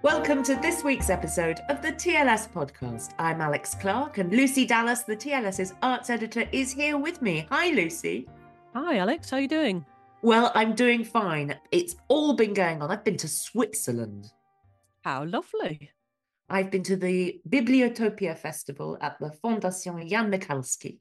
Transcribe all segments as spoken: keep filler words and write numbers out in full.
Welcome to this week's episode of the T L S podcast. I'm Alex Clark, and Lucy Dallas, the TLS's arts editor, is here with me. Hi, Lucy. Hi, Alex. How are you doing? Well, I'm doing fine. It's all been going on. I've been to Switzerland. How lovely. I've been to the Bibliotopia Festival at the Fondation Jan Michalski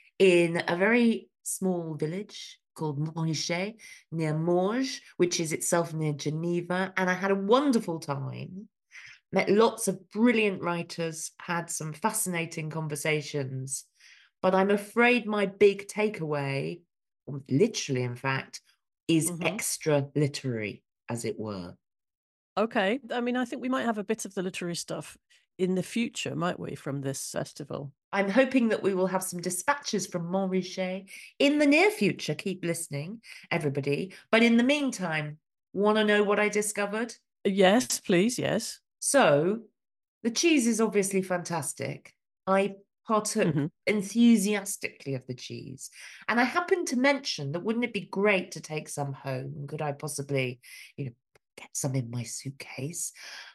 in a very small village called Montrichet, near Morges, which is itself near Geneva. And I had a wonderful time, met lots of brilliant writers, had some fascinating conversations. But I'm afraid my big takeaway, or literally, in fact, is Mhm. extra literary, as it were. Okay. I mean, I think we might have a bit of the literary stuff in the future, might we, from this festival? I'm hoping that we will have some dispatches from Montrichet in the near future. Keep listening, everybody. But in the meantime, want to know what I discovered? Yes, please. Yes. So the cheese is obviously fantastic. I partook Mhm. enthusiastically of the cheese. And I happened to mention that wouldn't it be great to take some home? Could I possibly, you know, get some in my suitcase?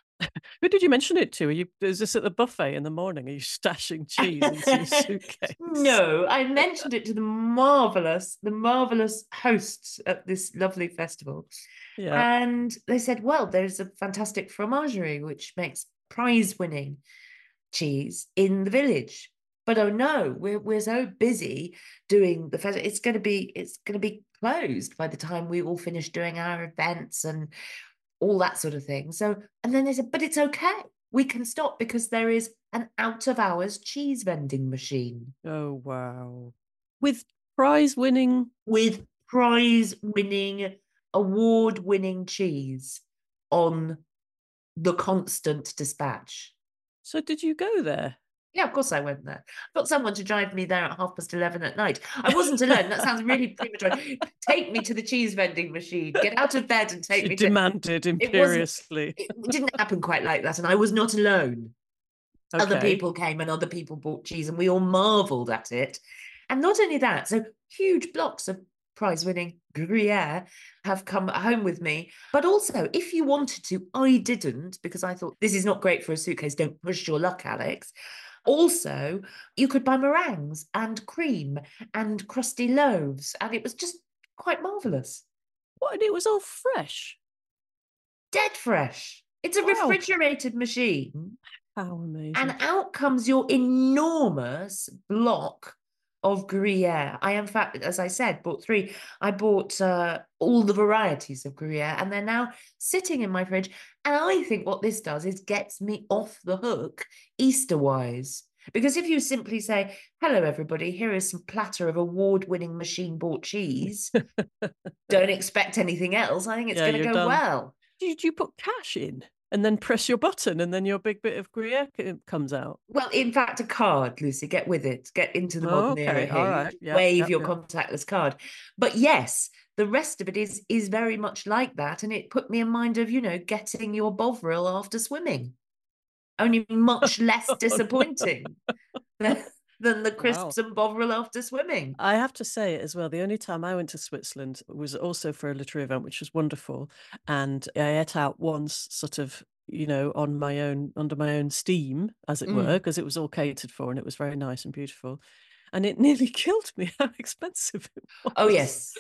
Who did you mention it to? Are you, is this at the buffet in the morning? Are you stashing cheese into your suitcase? No, I mentioned it to the marvelous, the marvelous hosts at this lovely festival. Yeah. And they said, well, there's a fantastic fromagerie which makes prize-winning cheese in the village. But oh no, we're we're so busy doing the festival. It's gonna be it's gonna be closed by the time we all finish doing our events and all that sort of thing. So, and then they said, but it's okay. We can stop because there is an out of hours cheese vending machine. Oh, wow. With prize winning. With prize winning, award winning cheese on the constant dispatch. So did you go there? Yeah, of course I went there. I got someone to drive me there at half past eleven at night. I wasn't alone. That sounds really premature. Take me to the cheese vending machine. Get out of bed and take She me to... demanded It wasn't... imperiously. It didn't happen quite like that. And I was not alone. Other Okay. people came and other people bought cheese and we all marveled at it. And not only that, so huge blocks of prize-winning Gruyere have come home with me. But also, if you wanted to, I didn't, because I thought this is not great for a suitcase. Don't push your luck, Alex. Also, you could buy meringues and cream and crusty loaves, and it was just quite marvellous. What? And it was all fresh? Dead fresh. It's a Wow. refrigerated machine. How amazing. And out comes your enormous block of Gruyere. I, in fact, as I said, bought three. I bought uh, all the varieties of Gruyere, and they're now sitting in my fridge. And I think what this does is gets me off the hook Easter-wise. Because if you simply say, hello, everybody, here is some platter of award-winning machine-bought cheese, don't expect anything else, I think it's Yeah, going to you're go done. well. Did you put cash in and then press your button and then your big bit of Gruyere c- comes out? Well, in fact, a card, Lucy, get with it. Get into the Oh, modern okay. era here. All You right. just Yep, wave yep, your yep. contactless card. But yes, the rest of it is is very much like that. And it put me in mind of, you know, getting your Bovril after swimming. Only much less disappointing than, than the Wow. crisps and Bovril after swimming. I have to say as well, the only time I went to Switzerland was also for a literary event, which was wonderful. And I ate out once, sort of, you know, on my own, under my own steam, as it Mm. were, because it was all catered for and it was very nice and beautiful. And it nearly killed me how expensive it was. Oh, yes.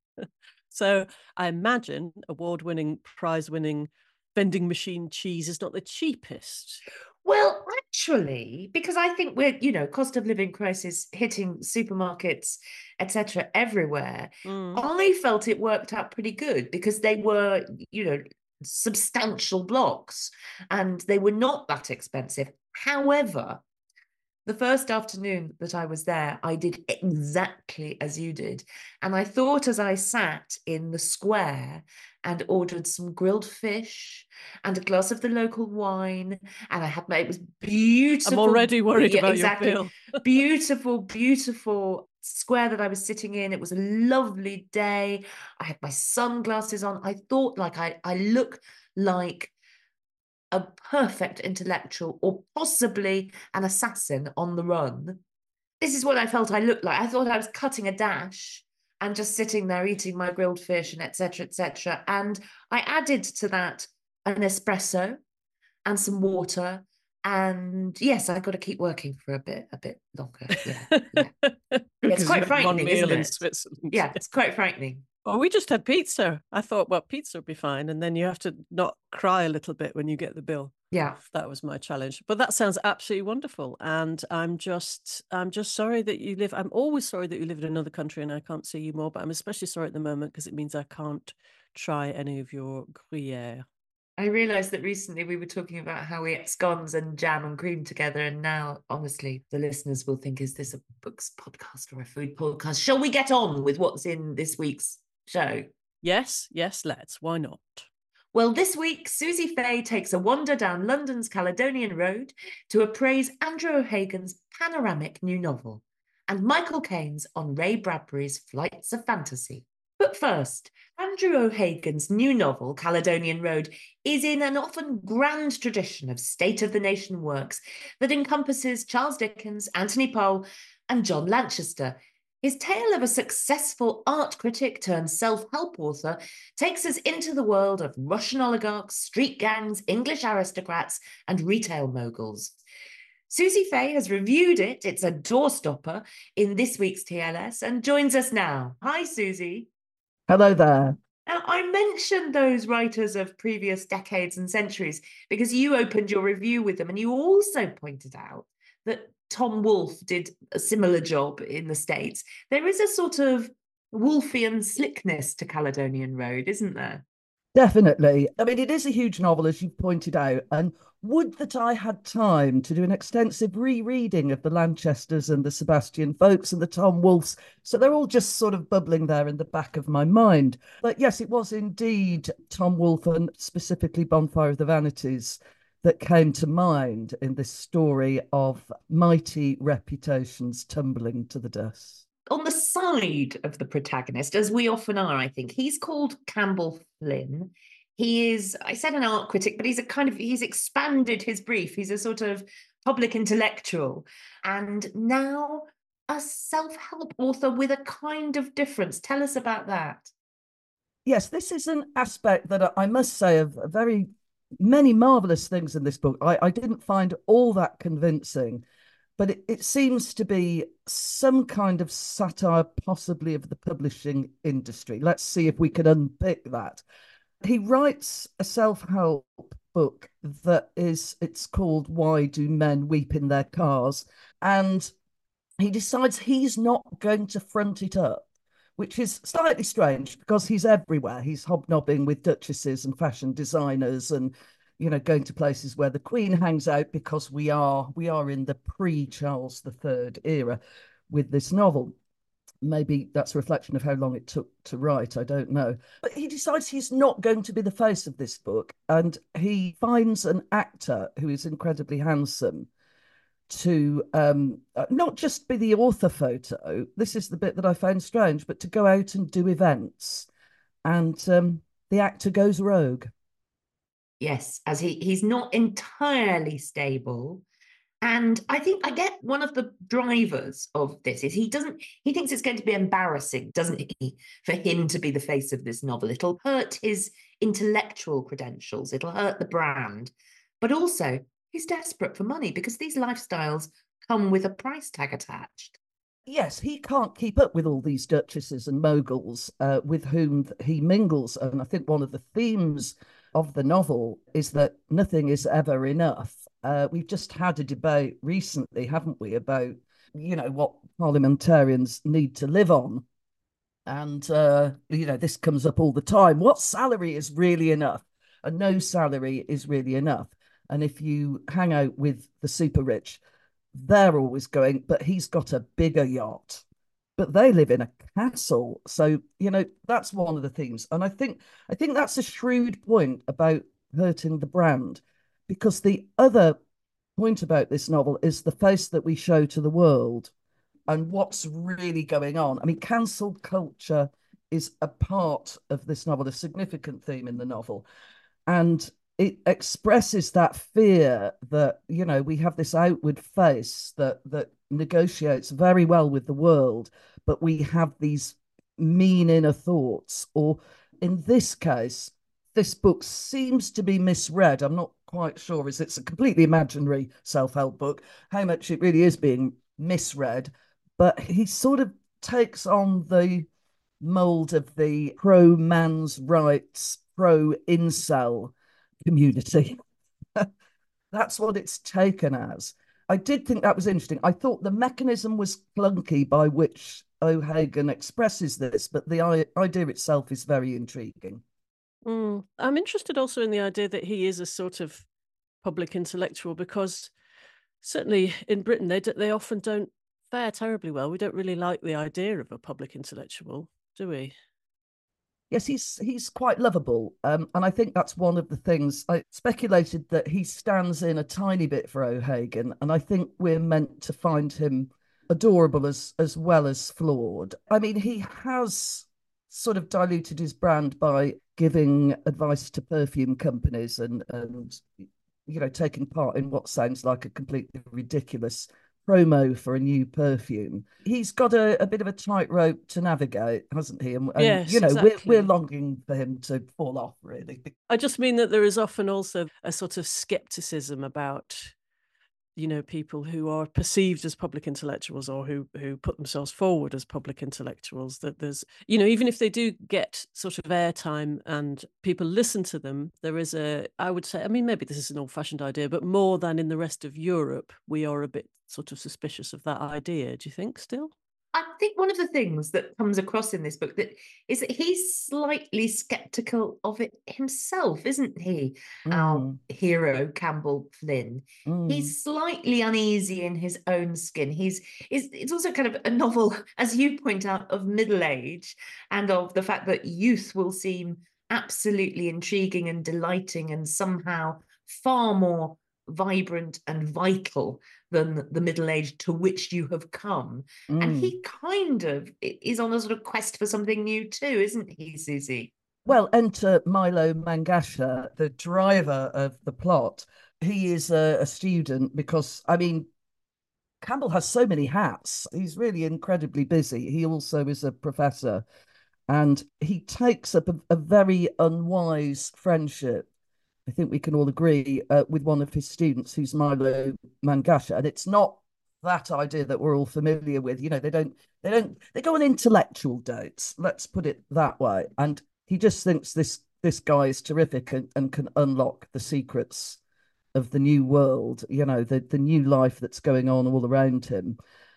So I imagine award-winning, prize-winning vending machine cheese is not the cheapest. Well, actually, because I think we're, you know, cost of living crisis hitting supermarkets, et cetera, everywhere. Mm. I felt it worked out pretty good because they were, you know, substantial blocks and they were not that expensive. However, the first afternoon that I was there, I did exactly as you did. And I thought as I sat in the square and ordered some grilled fish and a glass of the local wine, and I had my, it was beautiful. I'm already worried yeah, about exactly. your bill. Beautiful, beautiful square that I was sitting in. It was a lovely day. I had my sunglasses on. I thought like I, I look like a perfect intellectual or possibly an assassin on the run. This is what I felt I looked like. I thought I was cutting a dash and just sitting there eating my grilled fish and et cetera, et cetera. And I added to that an espresso and some water. And yes, I've got to keep working for a bit, a bit longer. Yeah, yeah. It's quite frightening, isn't it? Switzerland. Yeah, it's quite frightening. Oh, we just had pizza. I thought, well, pizza would be fine. And then you have to not cry a little bit when you get the bill. Yeah. That was my challenge. But that sounds absolutely wonderful. And I'm just I'm just sorry that you live. I'm always sorry that you live in another country and I can't see you more. But I'm especially sorry at the moment because it means I can't try any of your Gruyere. I realised that recently we were talking about how we ate scones and jam and cream together. And now, honestly, the listeners will think, is this a books podcast or a food podcast? Shall we get on with what's in this week's show? Yes, yes, let's. Why not? Well, this week, Susie Fay takes a wander down London's Caledonian Road to appraise Andrew O'Hagan's panoramic new novel and Michael Caine's on Ray Bradbury's Flights of Fantasy. But first, Andrew O'Hagan's new novel, Caledonian Road, is in an often grand tradition of state-of-the-nation works that encompasses Charles Dickens, Anthony Powell, and John Lanchester. His tale of a successful art critic turned self-help author takes us into the world of Russian oligarchs, street gangs, English aristocrats, and retail moguls. Susie Fay has reviewed it. It's a doorstopper in this week's T L S and joins us now. Hi, Susie. Hello there. Now, I mentioned those writers of previous decades and centuries because you opened your review with them, and you also pointed out that Tom Wolfe did a similar job in the States. There is a sort of Wolfian slickness to Caledonian Road, isn't there? Definitely. I mean, it is a huge novel, as you've pointed out, and would that I had time to do an extensive rereading of the Lanchesters and the Sebastian Folkes and the Tom Wolfes. So they're all just sort of bubbling there in the back of my mind. But yes, it was indeed Tom Wolfe and specifically Bonfire of the Vanities that came to mind in this story of mighty reputations tumbling to the dust. On the side of the protagonist, as we often are, I think, he's called Campbell Flynn. He is, I said an art critic, but he's a kind of, he's expanded his brief. He's a sort of public intellectual and now a self-help author with a kind of difference. Tell us about that. Yes, this is an aspect that I must say of very many marvellous things in this book. I, I didn't find all that convincing, but it, it seems to be some kind of satire, possibly of the publishing industry. Let's see if we can unpick that. He writes a self-help book that is, it's called Why Do Men Weep in Their Cars? And he decides he's not going to front it up, which is slightly strange because he's everywhere. He's hobnobbing with duchesses and fashion designers and, you know, going to places where the Queen hangs out because we are we are in the pre-Charles the Third era with this novel. Maybe that's a reflection of how long it took to write. I don't know. But he decides he's not going to be the face of this book. And he finds an actor who is incredibly handsome to um, not just be the author photo. This is the bit that I found strange, but to go out and do events. And um, the actor goes rogue. Yes, as he he's not entirely stable. And I think I get one of the drivers of this is he doesn't, he thinks it's going to be embarrassing, doesn't he, for him to be the face of this novel. It'll hurt his intellectual credentials. It'll hurt the brand. But also, he's desperate for money because these lifestyles come with a price tag attached. Yes, he can't keep up with all these duchesses and moguls uh, with whom he mingles. And I think one of the themes of the novel is that nothing is ever enough. Uh, we've just had a debate recently, haven't we, about, you know, what parliamentarians need to live on. And, uh, you know, this comes up all the time. What salary is really enough? And no salary is really enough. And if you hang out with the super rich, they're always going, but he's got a bigger yacht. But they live in a castle. So, you know, that's one of the themes. And I think I think that's a shrewd point about hurting the brand. Because the other point about this novel is the face that we show to the world and what's really going on. I mean, cancel culture is a part of this novel, a significant theme in the novel. And it expresses that fear that, you know, we have this outward face that that negotiates very well with the world, but we have these mean inner thoughts. Or in this case, this book seems to be misread. I'm not quite sure, as it's a completely imaginary self-help book, how much it really is being misread. But he sort of takes on the mold of the pro man's rights, pro incel community. That's what it's taken as. I did think that was interesting. I thought the mechanism was clunky by which O'Hagan expresses this, but the idea itself is very intriguing. Mm. I'm interested also in the idea that he is a sort of public intellectual, because certainly in Britain, they do, they often don't fare terribly well. We don't really like the idea of a public intellectual, do we? Yes, he's he's quite lovable, um, and I think that's one of the things. I speculated that he stands in a tiny bit for O'Hagan, and I think we're meant to find him adorable as as well as flawed. I mean, he has sort of diluted his brand by giving advice to perfume companies and and you know taking part in what sounds like a completely ridiculous promo for a new perfume. He's got a, a bit of a tightrope to navigate, hasn't he? And, and yes, you know, exactly. we're, we're longing for him to fall off, really. I just mean that there is often also a sort of skepticism about, you know, people who are perceived as public intellectuals or who who put themselves forward as public intellectuals, that there's, you know, even if they do get sort of airtime and people listen to them, there is a, I would say, I mean, maybe this is an old-fashioned idea, but more than in the rest of Europe, we are a bit sort of suspicious of that idea. Do you think still? I think one of the things that comes across in this book that is that he's slightly skeptical of it himself, isn't he? Mm. Our hero, Campbell Flynn. Mm. He's slightly uneasy in his own skin. He's is it's also kind of a novel, as you point out, of middle age and of the fact that youth will seem absolutely intriguing and delighting and somehow far more vibrant and vital than the middle age to which you have come. Mm. And he kind of is on a sort of quest for something new too, isn't he, Susie? Well, enter Milo Mangasha, the driver of the plot. He is a, a student because, I mean, Campbell has so many hats. He's really incredibly busy. He also is a professor, and he takes up a, a very unwise friendship, I think we can all agree, uh, with one of his students, who's Milo Mangasha. And it's not that idea that we're all familiar with. You know, they don't, they don't, they go on intellectual dates. Let's put it that way. And he just thinks this this guy is terrific and, and can unlock the secrets of the new world. You know, the the new life that's going on all around him.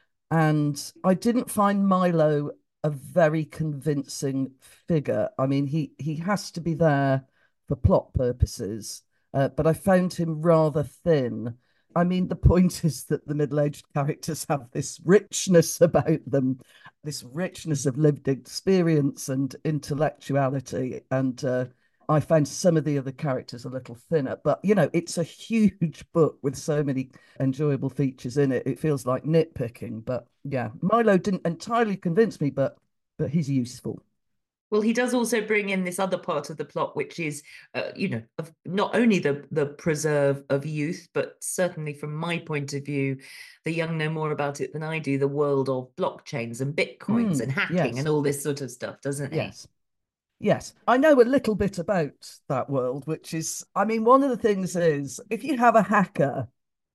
And I didn't find Milo a very convincing figure. I mean, he he has to be there for plot purposes, uh, but I found him rather thin. I mean, the point is that the middle-aged characters have this richness about them, this richness of lived experience and intellectuality, and uh, I found some of the other characters a little thinner. But, you know, it's a huge book with so many enjoyable features in it. It feels like nitpicking, but yeah, Milo didn't entirely convince me, but but he's useful. Well, he does also bring in this other part of the plot, which is, uh, you know, of not only the, the preserve of youth, but certainly from my point of view, the young know more about it than I do, the world of blockchains and bitcoins mm, and hacking yes. and all this sort of stuff, doesn't he? Yes. Yes, I know a little bit about that world, which is, I mean, one of the things is, if you have a hacker,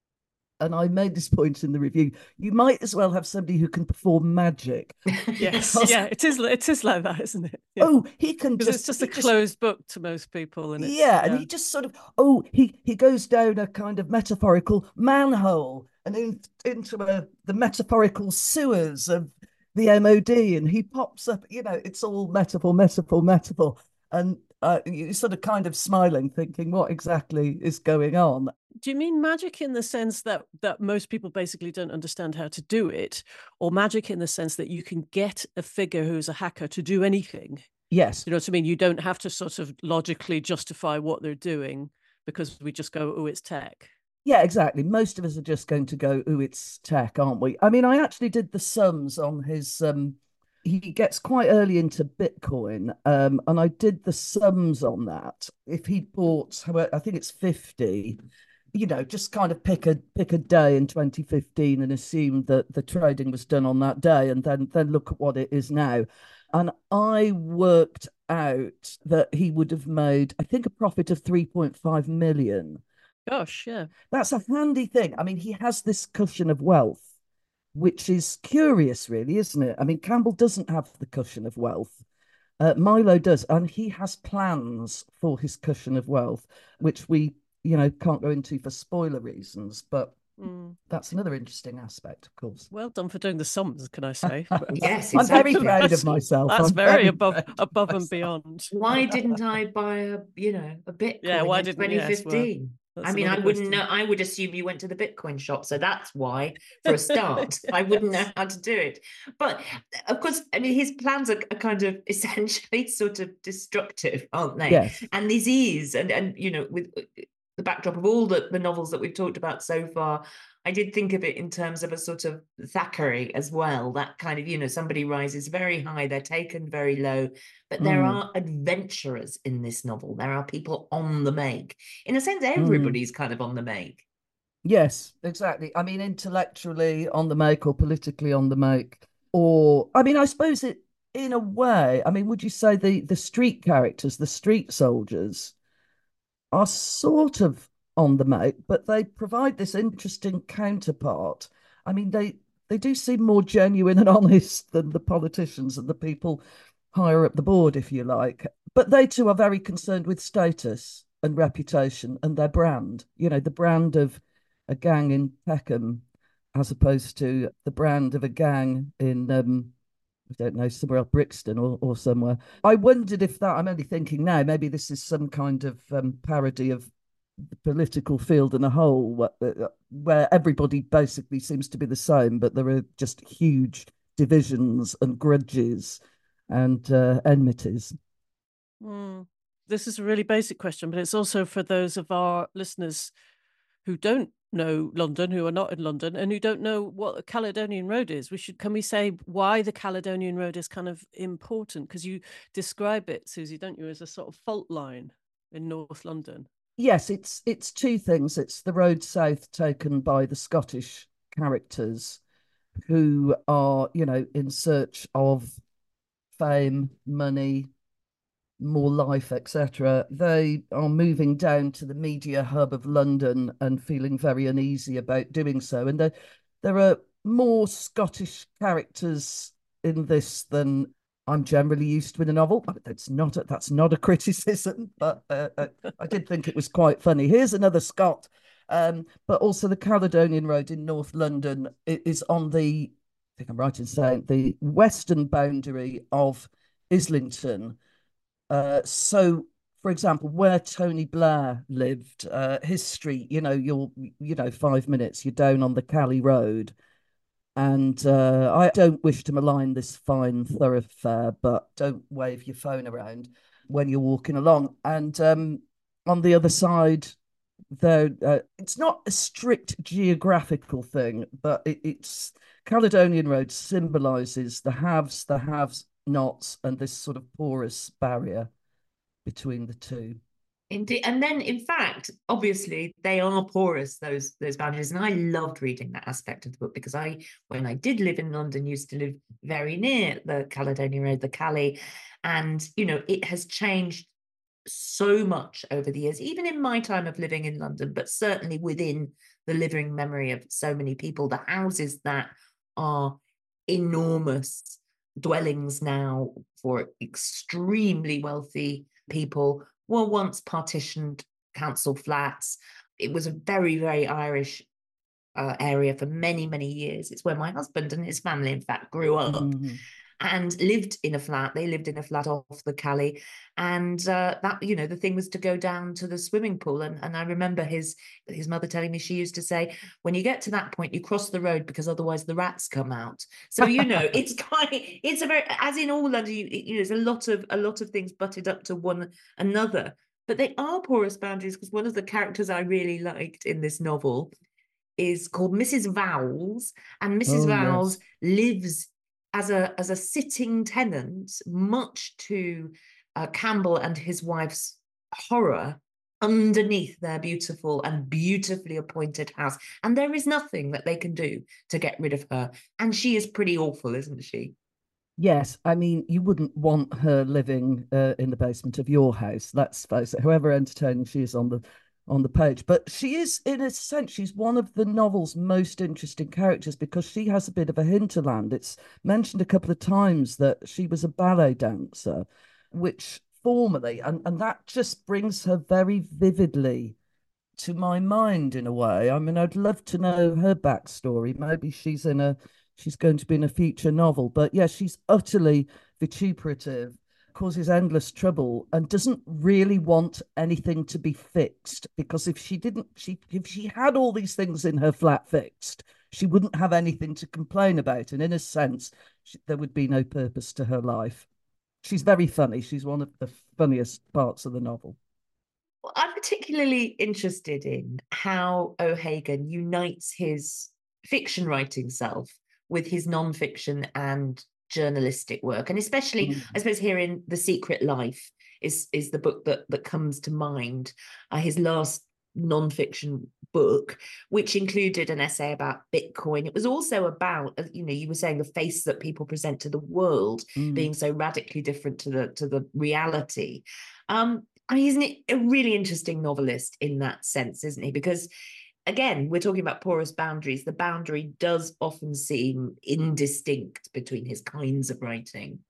and I made this point in the review, you might as well have somebody who can perform magic. Yes, because, yeah, it is It is like that, isn't it? Yeah. Oh, he can just... It's just a closed just, book to most people. And yeah, yeah, and he just sort of, oh, he, he goes down a kind of metaphorical manhole and in, into a, the metaphorical sewers of the M O D, and he pops up, you know, it's all metaphor, metaphor, metaphor. And uh, you're sort of kind of smiling, thinking, what exactly is going on? Do you mean magic in the sense that that most people basically don't understand how to do it, or magic in the sense that you can get a figure who's a hacker to do anything? Yes. You know what I mean? You don't have to sort of logically justify what they're doing because we just go, oh, it's tech. Yeah, exactly. Most of us are just going to go, oh, it's tech, aren't we? I mean, I actually did the sums on his... Um, he gets quite early into Bitcoin, um, and I did the sums on that. If he bought, I think it's fifty, you know, just kind of pick a pick a day in twenty fifteen and assume that the trading was done on that day, and then then look at what it is now. And I worked out that he would have made, I think, a profit of three point five million. Gosh, yeah. That's a handy thing. I mean, he has this cushion of wealth, which is curious, really, isn't it? I mean, Campbell doesn't have the cushion of wealth. Uh, Milo does, and he has plans for his cushion of wealth, which we, you know, can't go into for spoiler reasons, but mm. that's another interesting aspect, of course. Well done for doing the sums, can I say? Yes, exactly. I'm very proud that's, of myself. That's I'm very, very above above and beyond. Why didn't I buy a, you know, a Bitcoin yeah, why in didn't, twenty fifteen? Yes, well, I mean, I wouldn't know. I would assume you went to the Bitcoin shop. So that's why, for a start, yeah. I wouldn't know how to do it. But of course, I mean, his plans are, are kind of essentially sort of destructive, aren't they? Yes. And this is, and, and you know, with the backdrop of all the, the novels that we've talked about so far, I did think of it in terms of a sort of Thackeray as well. That kind of, you know, somebody rises very high, they're taken very low, but there mm. are adventurers in this novel. There are people on the make. In a sense, everybody's mm. kind of on the make. Yes, exactly. I mean, intellectually on the make or politically on the make. Or, I mean, I suppose it, in a way, I mean, would you say the, the street characters, the street soldiers, are sort of on the make, but they provide this interesting counterpart. I mean, they they do seem more genuine and honest than the politicians and the people higher up the board, if you like. But they too are very concerned with status and reputation and their brand. You know, the brand of a gang in Peckham as opposed to the brand of a gang in um, I don't know, somewhere else, Brixton or, or somewhere. I wondered if that, I'm only thinking now, maybe this is some kind of um, parody of the political field in a whole, where, where everybody basically seems to be the same, but there are just huge divisions and grudges and uh, enmities. Mm. This is a really basic question, but it's also for those of our listeners who don't know London, who are not in London, and who don't know what a Caledonian Road is. We should, can we say why the Caledonian Road is kind of important? Because you describe it, Susie, don't you, as a sort of fault line in North London? Yes, it's it's two things. It's the road south taken by the Scottish characters who are, you know, in search of fame, money, more life, et cetera. They are moving down to the media hub of London and feeling very uneasy about doing so. And there, there are more Scottish characters in this than I'm generally used to in a novel. That's not a, that's not a criticism, but uh, I did think it was quite funny. Here's another Scot. Um, but also the Caledonian Road in North London is on the, I think I'm right in saying, the western boundary of Islington. Uh, so, for example, where Tony Blair lived, uh, his street, you know, you're, you know, five minutes, you're down on the Cally Road. And uh, I don't wish to malign this fine thoroughfare, but don't wave your phone around when you're walking along. And um, on the other side, though, uh, it's not a strict geographical thing, but it, it's Caledonian Road symbolises the haves, the haves nots, and this sort of porous barrier between the two. Indeed. And then, in fact, obviously, they are porous, those those boundaries. And I loved reading that aspect of the book because I, when I did live in London, used to live very near the Caledonian Road, the Cally. And, you know, it has changed so much over the years, even in my time of living in London, but certainly within the living memory of so many people. The houses that are enormous dwellings now for extremely wealthy people were once partitioned council flats. It was a very, very Irish uh, area for many, many years. It's where my husband and his family, in fact, grew up mm-hmm. and lived in a flat. They lived in a flat off the Cally. And uh, that, you know, the thing was to go down to the swimming pool. And, and I remember his, his mother telling me she used to say, when you get to that point, you cross the road because otherwise the rats come out. So, you know, it's quite, it's a very, as in all London, you, you know, there's a lot of, a lot of things butted up to one another. But they are porous boundaries because one of the characters I really liked in this novel is called Missus Vowles. And Missus Oh, Vowles yes. lives as a as a sitting tenant, much to uh, Campbell and his wife's horror, underneath their beautiful and beautifully appointed house. And there is nothing that they can do to get rid of her. And she is pretty awful, isn't she? Yes, I mean, you wouldn't want her living uh, in the basement of your house. Let's face it. However entertaining she is on the on the page. But she is, in a sense, she's one of the novel's most interesting characters because she has a bit of a hinterland. It's mentioned a couple of times that she was a ballet dancer, which formerly, and, and that just brings her very vividly to my mind in a way. I mean, I'd love to know her backstory. Maybe she's in a, she's going to be in a future novel. But yeah, she's utterly vituperative, causes endless trouble, and doesn't really want anything to be fixed, because if she didn't she if she had all these things in her flat fixed, she wouldn't have anything to complain about, and in a sense she, there would be no purpose to her life. She's very funny. She's one of the funniest parts of the novel. Well, I'm particularly interested in how O'Hagan unites his fiction writing self with his non-fiction and journalistic work, and especially mm. I suppose here in The Secret Life is is the book that that comes to mind, uh, his last non-fiction book, which included an essay about Bitcoin. It was also about, you know, you were saying the face that people present to the world mm. being so radically different to the to the reality. um I mean, isn't it a really interesting novelist in that sense, isn't he? Because again, we're talking about porous boundaries. The boundary does often seem indistinct between his kinds of writing.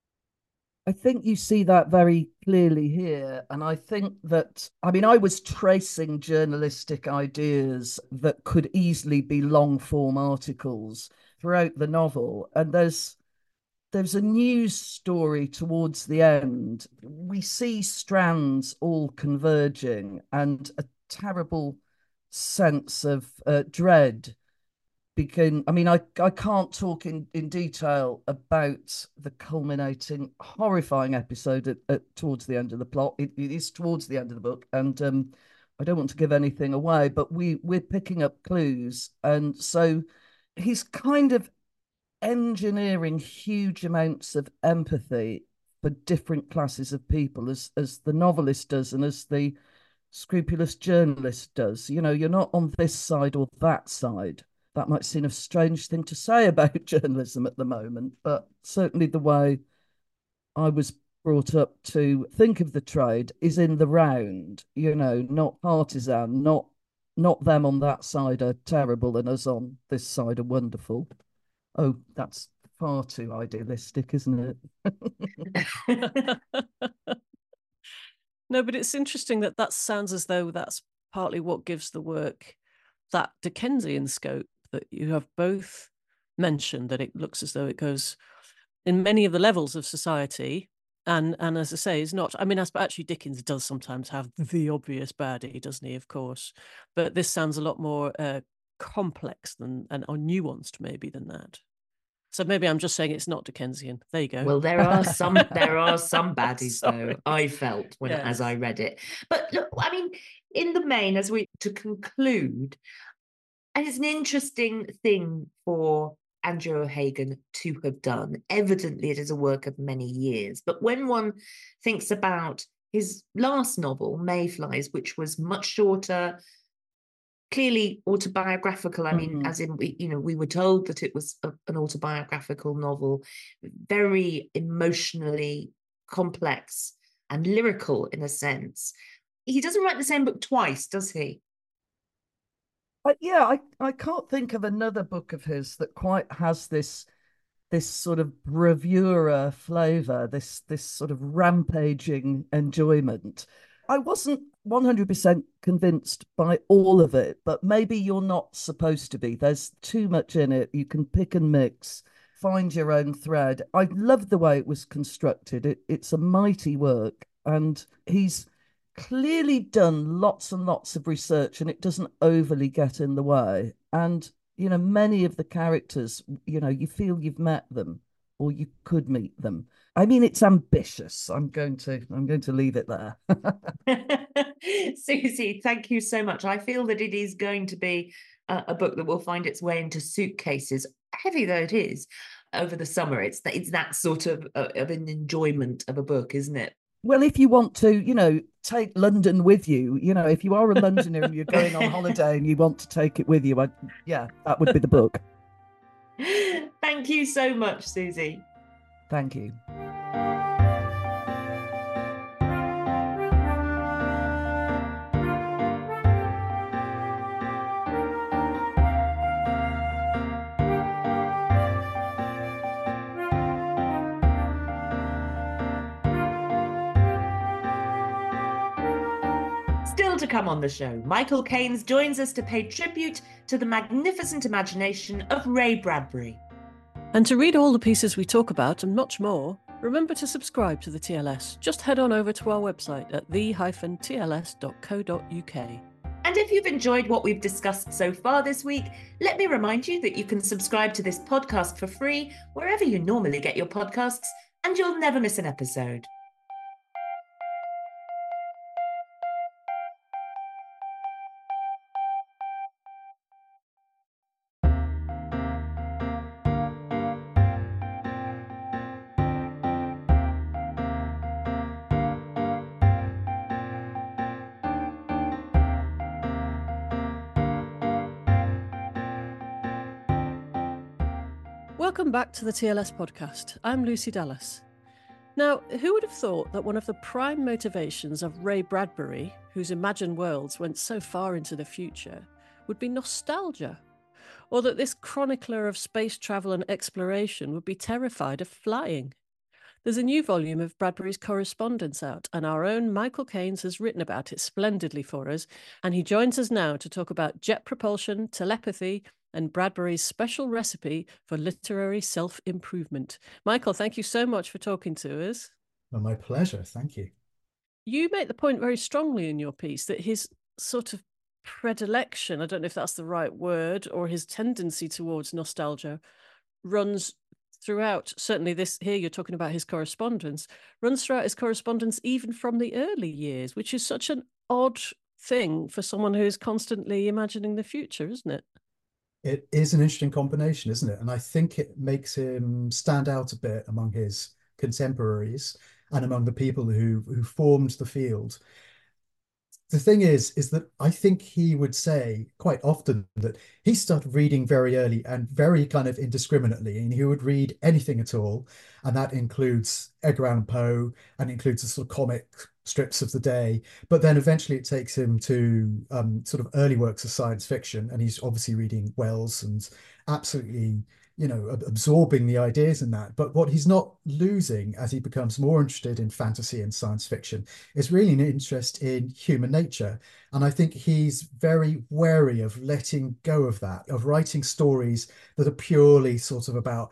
I think you see that very clearly here. And I think that, I mean, I was tracing journalistic ideas that could easily be long form articles throughout the novel. And there's there's a news story towards the end. We see strands all converging and a terrible sense of uh, dread begin. I mean, I, I can't talk in, in detail about the culminating, horrifying episode at, at, towards the end of the plot. It, it is towards the end of the book, and um, I don't want to give anything away, but we, we're picking up clues. And so he's kind of engineering huge amounts of empathy for different classes of people, as, as the novelist does and as the scrupulous journalist does. You know, you're not on this side or that side. That might seem a strange thing to say about journalism at the moment, but certainly the way I was brought up to think of the trade is in the round, you know, not partisan, not not them on that side are terrible and us on this side are wonderful. Oh, that's far too idealistic, isn't it? No, but it's interesting that that sounds as though that's partly what gives the work that Dickensian scope that you have both mentioned, that it looks as though it goes in many of the levels of society. And, and as I say, it's not, I mean, actually Dickens does sometimes have the obvious baddie, doesn't he, of course. But this sounds a lot more uh, complex than and or nuanced maybe than that. So maybe I'm just saying it's not Dickensian. There you go. Well, there are some there are some baddies though, I felt when yes. as I read it. But look, I mean, in the main, as we to conclude, and it's an interesting thing for Andrew O'Hagan to have done. Evidently, it is a work of many years. But when one thinks about his last novel, Mayflies, which was much shorter, clearly autobiographical. I mean, mm-hmm. as in, we, you know, we were told that it was a, an autobiographical novel, very emotionally complex and lyrical in a sense. He doesn't write the same book twice, does he? Uh, yeah, I, I can't think of another book of his that quite has this this sort of bravura flavour, this this sort of rampaging enjoyment. I wasn't one hundred percent convinced by all of it, but maybe you're not supposed to be. There's too much in it. You can pick and mix, find your own thread. I love the way it was constructed. It, it's a mighty work, and he's clearly done lots and lots of research, and it doesn't overly get in the way. And, you know, many of the characters, you know, you feel you've met them or you could meet them. I mean, it's ambitious. I'm going to I'm going to leave it there. Susie, thank you so much. I feel that it is going to be a, a book that will find its way into suitcases, heavy though it is, over the summer. It's that it's that sort of uh, of an enjoyment of a book, isn't it? Well, if you want to, you know, take London with you, you know, if you are a Londoner and you're going on holiday and you want to take it with you, I, yeah, that would be the book. Thank you so much, Susie. Thank you. Still to come on the show, Michael Caines joins us to pay tribute to the magnificent imagination of Ray Bradbury. And to read all the pieces we talk about and much more, remember to subscribe to the T L S. Just head on over to our website at the dash t l s dot co dot u k. And if you've enjoyed what we've discussed so far this week, let me remind you that you can subscribe to this podcast for free wherever you normally get your podcasts, and you'll never miss an episode. Welcome back to the T L S podcast. I'm Lucy Dallas. Now, who would have thought that one of the prime motivations of Ray Bradbury, whose imagined worlds went so far into the future, would be nostalgia? Or that this chronicler of space travel and exploration would be terrified of flying? There's a new volume of Bradbury's correspondence out, and our own Michael Caines has written about it splendidly for us, and he joins us now to talk about jet propulsion, telepathy, and Bradbury's special recipe for literary self-improvement. Michael, thank you so much for talking to us. Well, my pleasure. Thank you. You make the point very strongly in your piece that his sort of predilection, I don't know if that's the right word, or his tendency towards nostalgia runs throughout, certainly this here you're talking about his correspondence, runs throughout his correspondence even from the early years, which is such an odd thing for someone who is constantly imagining the future, isn't it? It is an interesting combination, isn't it? And I think it makes him stand out a bit among his contemporaries and among the people who who formed the field. The thing is, is that I think he would say quite often that he started reading very early and very kind of indiscriminately, and he would read anything at all. And that includes Edgar Allan Poe and includes the sort of comic strips of the day. But then eventually it takes him to um, sort of early works of science fiction. And he's obviously reading Wells and absolutely, you know, absorbing the ideas in that. But what he's not losing as he becomes more interested in fantasy and science fiction is really an interest in human nature. And I think he's very wary of letting go of that, of writing stories that are purely sort of about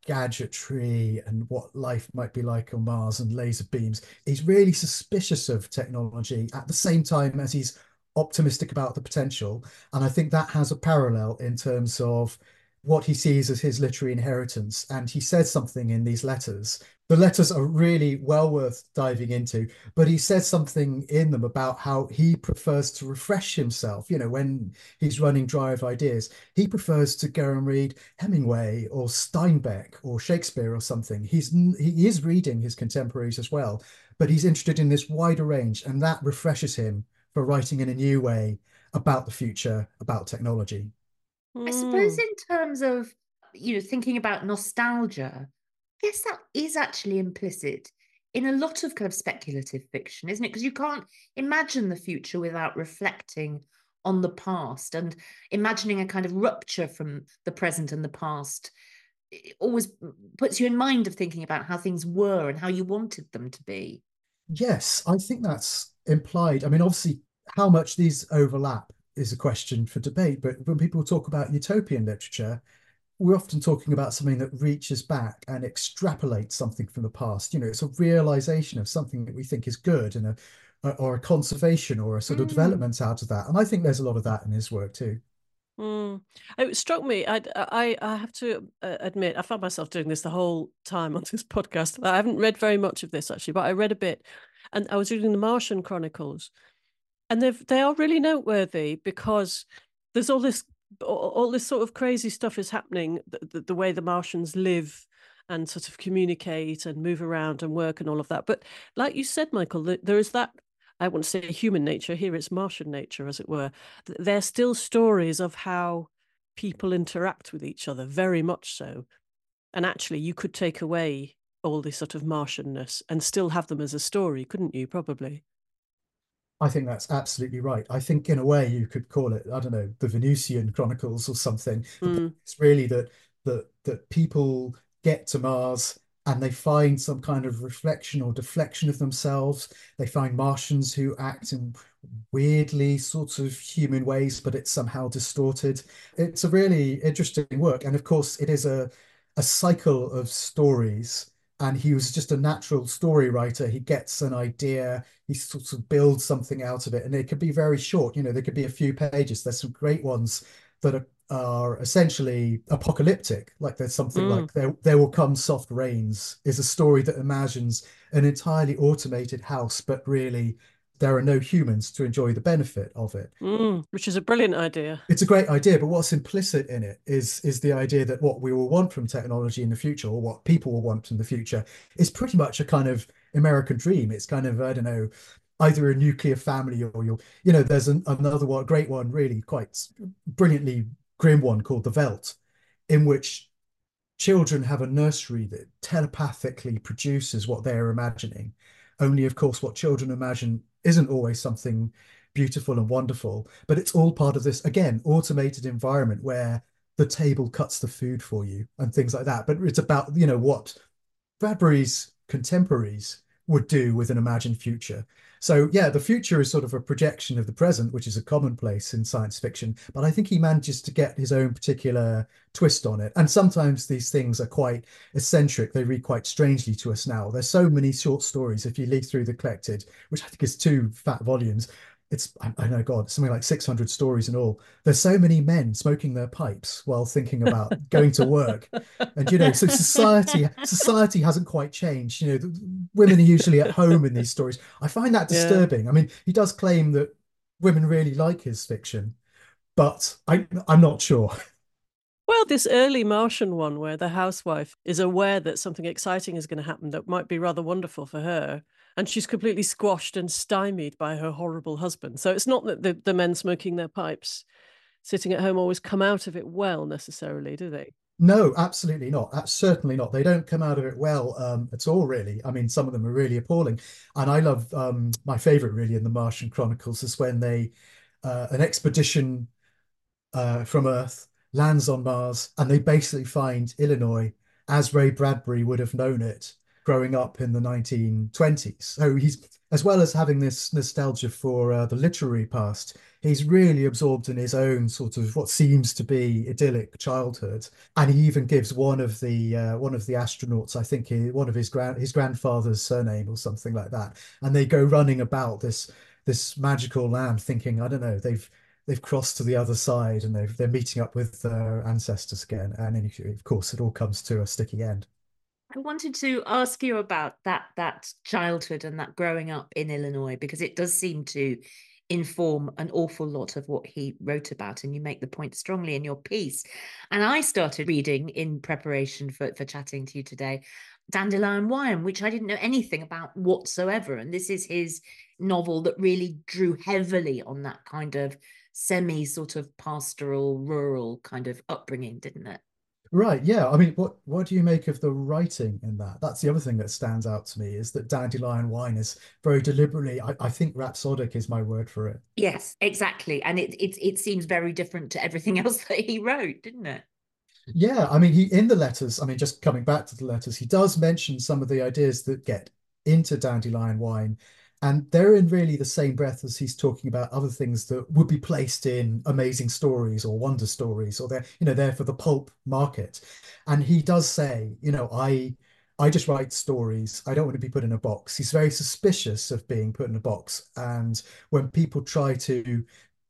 gadgetry and what life might be like on Mars and laser beams. He's really suspicious of technology at the same time as he's optimistic about the potential. And I think that has a parallel in terms of what he sees as his literary inheritance. And he says something in these letters. The letters are really well worth diving into, but he says something in them about how he prefers to refresh himself. You know, when he's running dry of ideas, he prefers to go and read Hemingway or Steinbeck or Shakespeare or something. He's he is reading his contemporaries as well, but he's interested in this wider range, and that refreshes him for writing in a new way about the future, about technology. I suppose in terms of, you know, thinking about nostalgia, I guess that is actually implicit in a lot of kind of speculative fiction, isn't it? Because you can't imagine the future without reflecting on the past, and imagining a kind of rupture from the present and the past. It always puts you in mind of thinking about how things were and how you wanted them to be. Yes, I think that's implied. I mean, obviously, how much these overlap is a question for debate, but when people talk about utopian literature, we're often talking about something that reaches back and extrapolates something from the past. You know, it's a realization of something that we think is good, and a or a conservation or a sort of mm. development out of that. And I think there's a lot of that in his work too. Mm. It struck me. I, I I have to admit, I found myself doing this the whole time on this podcast. I haven't read very much of this actually, but I read a bit, and I was reading the Martian Chronicles. And they they are really noteworthy because there's all this all, all this sort of crazy stuff is happening, the, the, the way the Martians live and sort of communicate and move around and work and all of that. But like you said, Michael, there is that, I wouldn't say human nature, here it's Martian nature, as it were. They're still stories of how people interact with each other, very much so. And actually, you could take away all this sort of Martianness and still have them as a story, couldn't you, probably? I think that's absolutely right. I think in a way you could call it, I don't know, the Venusian Chronicles or something. Mm. It's really that, that that people get to Mars and they find some kind of reflection or deflection of themselves. They find Martians who act in weirdly sorts of human ways, but it's somehow distorted. It's a really interesting work. And of course, it is a, a cycle of stories. And he was just a natural story writer. He gets an idea, he sort of builds something out of it. And it could be very short, you know, there could be a few pages. There's some great ones that are, are essentially apocalyptic. Like there's something Mm. like there, there Will Come Soft Rains is a story that imagines an entirely automated house, but really there are no humans to enjoy the benefit of it. Mm, which is a brilliant idea. It's a great idea, but what's implicit in it is is the idea that what we will want from technology in the future, or what people will want in the future, is pretty much a kind of American dream. It's kind of, I don't know, either a nuclear family, or you'll, you know, there's an, another one, great one, really quite brilliantly grim one called The Veldt, in which children have a nursery that telepathically produces what they're imagining. Only, of course, what children imagine isn't always something beautiful and wonderful, but it's all part of this, again, automated environment where the table cuts the food for you and things like that. But it's about, you know, what Bradbury's contemporaries would do with an imagined future. So yeah, the future is sort of a projection of the present, which is a commonplace in science fiction, but I think he manages to get his own particular twist on it. And sometimes these things are quite eccentric. They read quite strangely to us now. There's so many short stories, if you leaf through the collected, which I think is two fat volumes, it's, I, I know, God, something like six hundred stories in all. There's so many men smoking their pipes while thinking about going to work. And, you know, so society, society hasn't quite changed. You know, the, women are usually at home in these stories. I find that disturbing. Yeah. I mean, he does claim that women really like his fiction, but I, I'm not sure. Well, this early Martian one where the housewife is aware that something exciting is going to happen that might be rather wonderful for her, and she's completely squashed and stymied by her horrible husband. So it's not that the, the men smoking their pipes sitting at home always come out of it well necessarily, do they? No, absolutely not. That's certainly not. They don't come out of it well um, at all, really. I mean, some of them are really appalling. And I love, um, my favorite really in the Martian Chronicles is when they, uh, an expedition uh, from Earth lands on Mars, and they basically find Illinois as Ray Bradbury would have known it growing up in the nineteen twenties. So he's, as well as having this nostalgia for uh, the literary past, he's really absorbed in his own sort of what seems to be idyllic childhood. And he even gives one of the uh, one of the astronauts, I think he, one of his grand his grandfather's surname or something like that. And they go running about this this magical land, thinking, I don't know, they've they've crossed to the other side and they've, they're meeting up with their ancestors again. And then, of course, it all comes to a sticky end. I wanted to ask you about that that childhood and that growing up in Illinois, because it does seem to inform an awful lot of what he wrote about, and you make the point strongly in your piece. And I started reading in preparation for, for chatting to you today, Dandelion Wine, which I didn't know anything about whatsoever. And this is his novel that really drew heavily on that kind of semi sort of pastoral, rural kind of upbringing, didn't it? Right, yeah. I mean, what what do you make of the writing in that? That's the other thing that stands out to me, is that Dandelion Wine is very deliberately, I, I think rhapsodic is my word for it. Yes, exactly. And it, it it seems very different to everything else that he wrote, didn't it? Yeah, I mean, he in the letters, I mean, just coming back to the letters, he does mention some of the ideas that get into Dandelion Wine. And they're in really the same breath as he's talking about other things that would be placed in amazing stories or wonder stories, or they're, you know, they're for the pulp market. And he does say, you know, I I just write stories. I don't want to be put in a box. He's very suspicious of being put in a box. And when people try to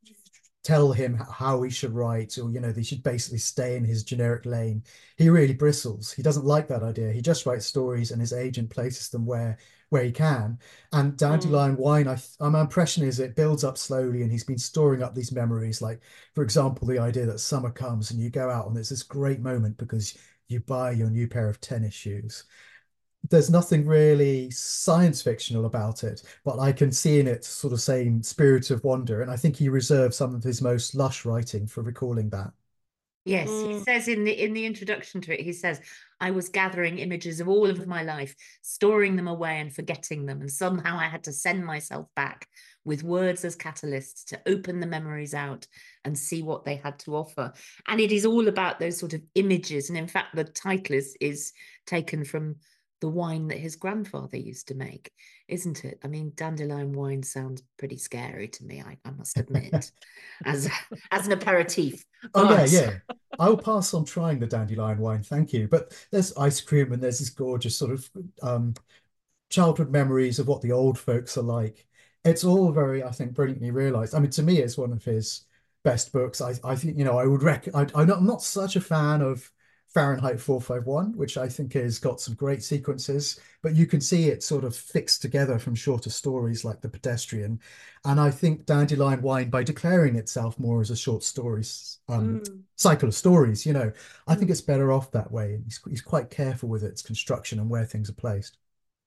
tell him how he should write, or, you know, they should basically stay in his generic lane, he really bristles. He doesn't like that idea. He just writes stories, and his agent places them where where he can. And Dandelion mm. Wine, I, my impression is it builds up slowly, and he's been storing up these memories. Like, for example, the idea that summer comes and you go out and there's this great moment because you buy your new pair of tennis shoes. There's nothing really science fictional about it, but I can see in it sort of same spirit of wonder. And I think he reserves some of his most lush writing for recalling that. Yes, mm. he says in the in the introduction to it, he says, I was gathering images of all of my life, storing them away and forgetting them. And somehow I had to send myself back with words as catalysts to open the memories out and see what they had to offer. And it is all about those sort of images. And in fact, the title is, is taken from the wine that his grandfather used to make, isn't it? I mean, dandelion wine sounds pretty scary to me, I, I must admit, as as an aperitif. Oh yeah, But yeah. I'll pass on trying the dandelion wine, thank you. But there's ice cream and there's this gorgeous sort of um, childhood memories of what the old folks are like. It's all very, I think, brilliantly realized. I mean, to me, it's one of his best books. I, I think, you know, I would rec. I, I'm not, I'm not such a fan of Fahrenheit four fifty-one, which I think has got some great sequences, but you can see it sort of fixed together from shorter stories like The Pedestrian. And I think Dandelion Wine, by declaring itself more as a short stories um, mm, cycle of stories, you know, I think mm. it's better off that way. He's, he's quite careful with its construction and where things are placed.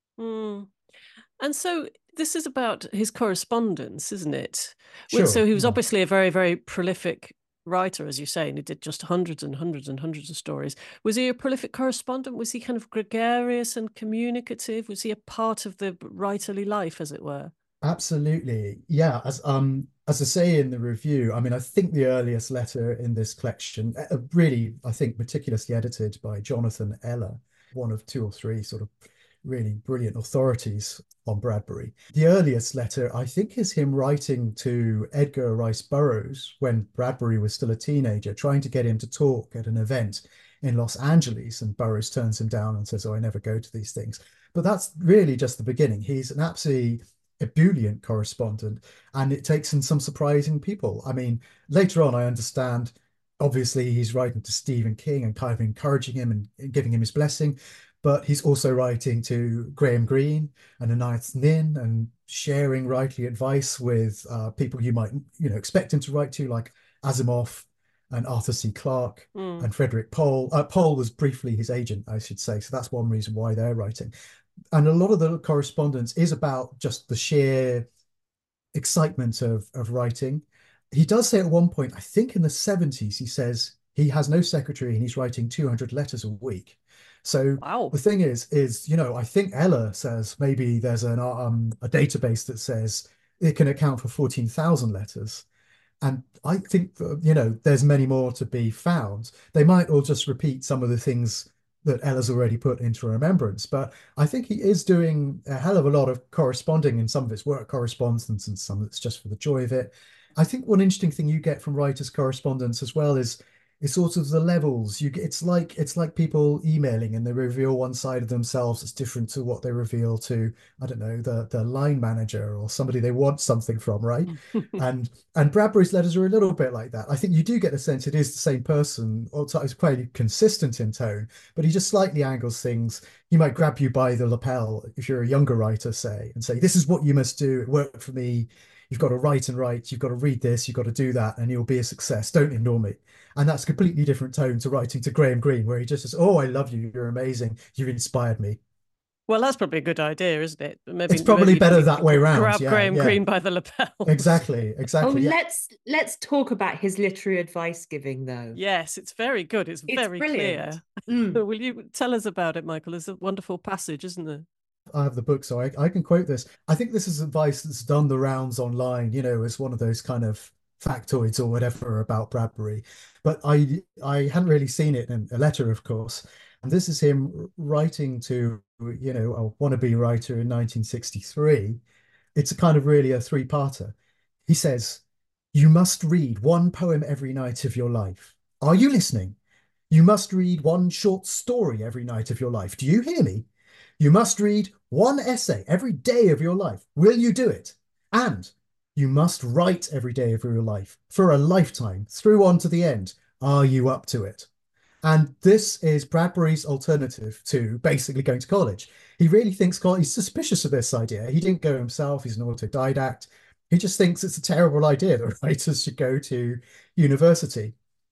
Mm. And so this is about his correspondence, isn't it? With, so Sure, he was yeah. obviously a very, very prolific writer, as you say, and he did just hundreds and hundreds and hundreds of stories. Was he a prolific correspondent? Was he kind of gregarious and communicative? Was he a part of the writerly life, as it were? Absolutely. Yeah, as um as I say in the review, I mean, I think the earliest letter in this collection, uh, really, I think meticulously edited by Jonathan Eller, one of two or three sort of really brilliant authorities on Bradbury. The earliest letter, I think, is him writing to Edgar Rice Burroughs when Bradbury was still a teenager, trying to get him to talk at an event in Los Angeles, and Burroughs turns him down and says, "Oh, I never go to these things." But that's really just the beginning. He's an absolutely ebullient correspondent, and it takes in some surprising people. I mean, later on, I understand, obviously, he's writing to Stephen King and kind of encouraging him and giving him his blessing, but he's also writing to Graham Greene and Anais Nin and sharing writerly advice with uh, people you might, you know, expect him to write to, like Asimov and Arthur C. Clarke Mm. and Frederick Pohl. Uh, Pohl was briefly his agent, I should say, so that's one reason why they're writing. And a lot of the correspondence is about just the sheer excitement of, of writing. He does say at one point, I think in the seventies, he says he has no secretary and he's writing two hundred letters a week. So Wow. the thing is, is, you know, I think Eller says maybe there's an um, a database that says it can account for fourteen thousand letters. And I think, that, you know, there's many more to be found. They might all just repeat some of the things that Eller's already put into remembrance, but I think he is doing a hell of a lot of corresponding, in some of its work correspondence and some that's just for the joy of it. I think one interesting thing you get from writers' correspondence as well is is sort of the levels you get. It's like it's like people emailing and they reveal one side of themselves that's different to what they reveal to, I don't know, the the line manager or somebody they want something from, right? and and Bradbury's letters are a little bit like that. I think you do get the sense it is the same person, or it's quite consistent in tone, but he just slightly angles things. He might grab you by the lapel if you're a younger writer, say, and say, "This is what you must do. It worked for me. You've got to write and write. You've got to read this. You've got to do that, and you'll be a success. Don't ignore me." And that's a completely different tone to writing to Graham Greene, where he just says, "Oh, I love you. You're amazing. You've inspired me." Well, that's probably a good idea, isn't it? Maybe it's probably maybe better that way around. Grab yeah, Graham yeah. Greene by the lapel. Exactly, exactly. Oh, yeah. let's let's talk about his literary advice giving, though. Yes, it's very good. It's, It's very brilliant. clear. Mm. Will you tell us about it, Michael? It's a wonderful passage, isn't it? I have the book, so I, I can quote this. I think this is advice that's done the rounds online, you know, as one of those kind of factoids or whatever about Bradbury. But I I hadn't really seen it in a letter, of course. And this is him writing to, you know, a wannabe writer in nineteen sixty-three. It's a kind of really a three-parter. He says, "You must read one poem every night of your life. Are you listening? You must read one short story every night of your life. Do you hear me? You must read one essay every day of your life. Will you do it? And you must write every day of your life for a lifetime, through on to the end. Are you up to it?" And this is Bradbury's alternative to basically going to college. He really thinks college, he's suspicious of this idea. He didn't go himself. He's an autodidact. He just thinks it's a terrible idea that writers should go to university.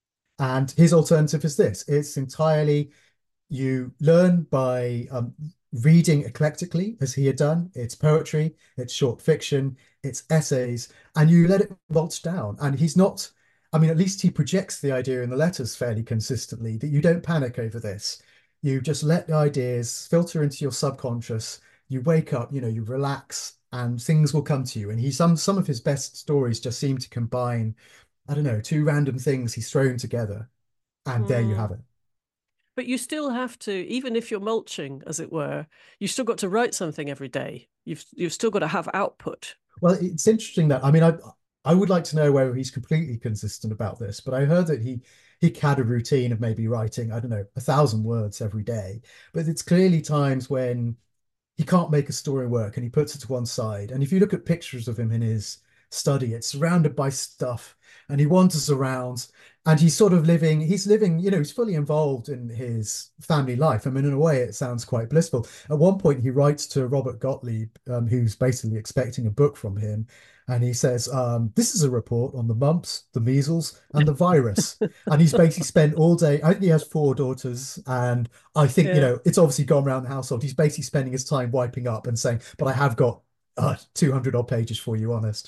And his alternative is this. It's entirely, you learn by um, reading eclectically, as he had done. It's poetry, it's short fiction, it's essays, and you let it mulch down. And he's not, I mean, at least he projects the idea in the letters fairly consistently that you don't panic over this. You just let the ideas filter into your subconscious. You wake up, you know, you relax, and things will come to you. And he some some of his best stories just seem to combine, I don't know, two random things he's thrown together, and mm. there you have it. But you still have to, even if you're mulching, as it were, you still got to write something every day. You've you've still got to have output. Well, it's interesting that, I mean, I I would like to know whether he's completely consistent about this, but I heard that he he had a routine of maybe writing, I don't know, a thousand words every day. But it's clearly times when he can't make a story work and he puts it to one side. And if you look at pictures of him in his study, it's surrounded by stuff and he wanders around and he's sort of living, he's living, you know, he's fully involved in his family life. I mean, in a way, it sounds quite blissful. At one point, he writes to Robert Gottlieb, um, who's basically expecting a book from him. And he says, um, this is a report on the mumps, the measles, and the virus. And he's basically spent all day, I think he has four daughters. And I think, Yeah. you know, it's obviously gone around the household. He's basically spending his time wiping up and saying, but I have got uh, two hundred odd pages for you, honest.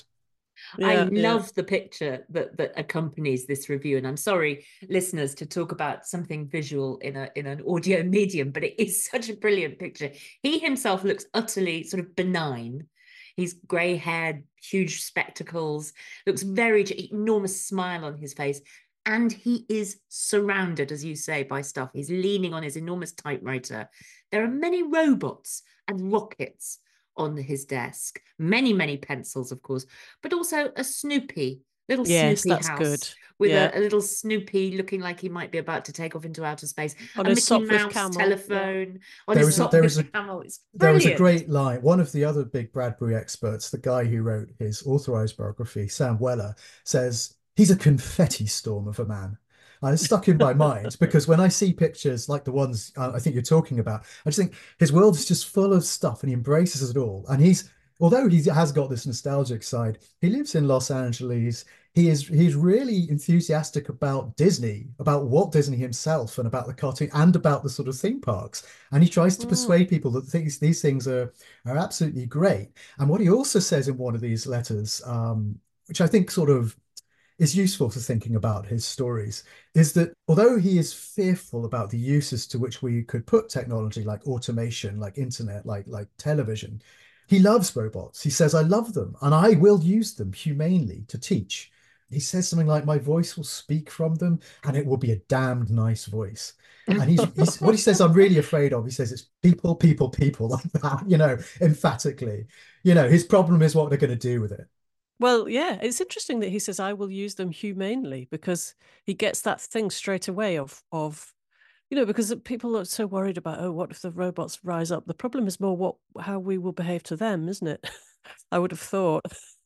I Yeah, yeah. love the picture that that accompanies this review, and I'm sorry, listeners, to talk about something visual in a in an audio medium, but it is such a brilliant picture. He himself looks utterly sort of benign. He's grey-haired, huge spectacles, looks very enormous smile on his face, and he is surrounded, as you say, by stuff. He's leaning on his enormous typewriter. There are many robots and rockets on his desk, many, many pencils, of course, but also a Snoopy, little Yes, Snoopy that's house good. with Yeah. a, a little Snoopy looking like he might be about to take off into outer space, On a his Mickey Sopwith Mouse Camel. telephone on There his was a- top there of was a a- camel. It's There was a brilliant. great line. One of the other big Bradbury experts, the guy who wrote his authorized biography, Sam Weller, says he's a confetti storm of a man. And it's stuck in my mind because when I see pictures like the ones uh, I think you're talking about, I just think his world is just full of stuff and he embraces it all. And he's, although he has got this nostalgic side, he lives in Los Angeles. He is he's really enthusiastic about Disney, about Walt Disney himself, and about the cartoon and about the sort of theme parks. And he tries to Mm. persuade people that things, these things are are absolutely great. And what he also says in one of these letters, um, which I think sort of is useful for thinking about his stories, is that although he is fearful about the uses to which we could put technology like automation, like internet, like like television, he loves robots. He says, I love them and I will use them humanely to teach. He says something like, my voice will speak from them and it will be a damned nice voice. And he's, he's what he says I'm really afraid of. He says it's people, people, people, like that, you know, emphatically. You know, his problem is what they're going to do with it. Well, yeah, it's interesting that he says I will use them humanely, because he gets that thing straight away of of you know, because people are so worried about, oh, what if the robots rise up? The problem is more what how we will behave to them, isn't it? I would have thought.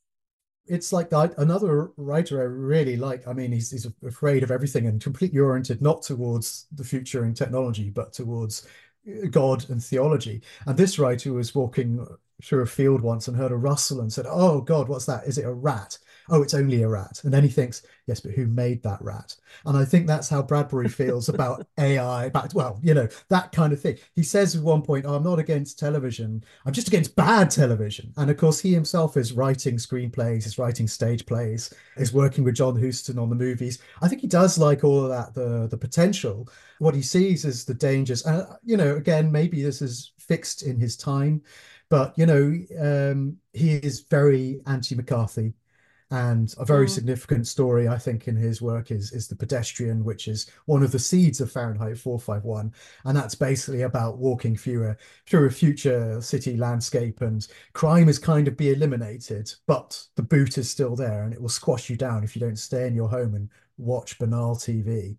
It's like that. Another writer I really like. I mean, he's, he's afraid of everything and completely oriented not towards the future and technology, but towards God and theology. And this writer was walking through a field once and heard a rustle and said, oh God, what's that? Is it a rat? Oh, it's only a rat. And then he thinks, yes, but who made that rat? And I think that's how Bradbury feels about A I, about, well, you know, that kind of thing. He says at one point, oh, I'm not against television. I'm just against bad television. And of course, he himself is writing screenplays, is writing stage plays, is working with John Huston on the movies. I think he does like all of that, the, the potential. What he sees is the dangers. And, you know, again, maybe this is fixed in his time, but, you know, um, he is very anti-McCarthy. And a very Mm. significant story, I think, in his work is, is The Pedestrian, which is one of the seeds of Fahrenheit four fifty-one. And that's basically about walking through a, through a future city landscape, and crime is kind of be eliminated, but the boot is still there and it will squash you down if you don't stay in your home and watch banal T V.